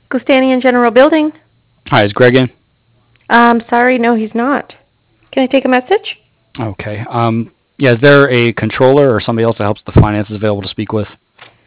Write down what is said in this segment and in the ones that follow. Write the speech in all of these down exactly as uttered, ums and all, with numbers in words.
Gustanian General Building. Hi, is Greg in? Um, sorry, no, he's not. Can I take a message? Okay. Um, yeah, is there a controller or somebody else that helps the finances available to speak with?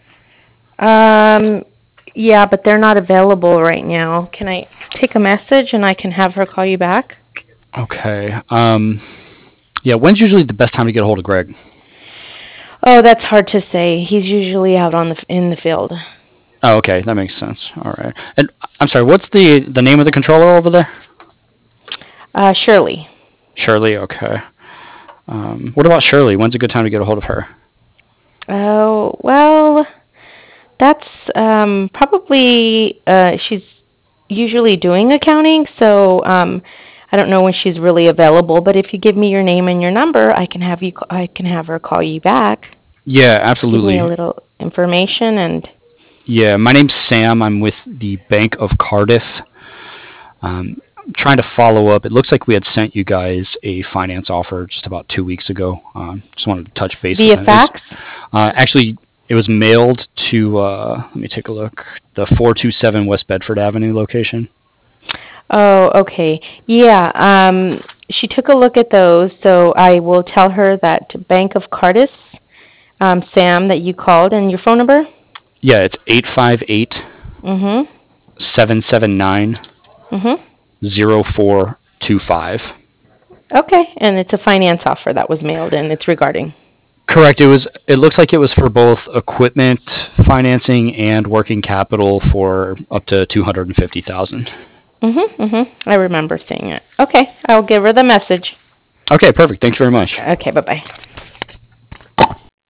Um, yeah, but they're not available right now. Can I take a message and I can have her call you back? Okay. Um, yeah, when's usually the best time to get a hold of Greg? Oh, that's hard to say. He's usually out on the in the field. Oh, okay, that makes sense. All right. And I'm sorry, what's the the name of the controller over there? Uh, Shirley. Shirley. Okay. Um, what about Shirley? When's a good time to get a hold of her? Oh, well, that's um, probably uh, she's usually doing accounting, so um, I don't know when she's really available. But if you give me your name and your number, I can have you. I can have her call you back. Yeah, Give me a absolutely. little information and Yeah, my name's Sam. I'm with the Bank of Cardiff. Um, I'm trying to follow up. It looks like we had sent you guys a finance offer just about two weeks ago. Um, just wanted to touch base with via them. It was fax. uh, actually it was mailed to. Uh, let me take a look. The four two seven West Bedford Avenue location. Oh, okay. Yeah. Um, she took a look at those, so I will tell her that Bank of Cardis, um, Sam, that you called, and your phone number. Yeah, it's eight five eight Mm-hmm. seven seven nine Mm-hmm. zero four two five. Okay, and it's a finance offer that was mailed, and it's regarding. Correct. It was. It looks like it was for both equipment financing and working capital for up to two hundred and fifty thousand. Mm-hmm. Mm-hmm. I remember seeing it. Okay, I'll give her the message. Okay, perfect. Thanks very much. Okay, bye-bye.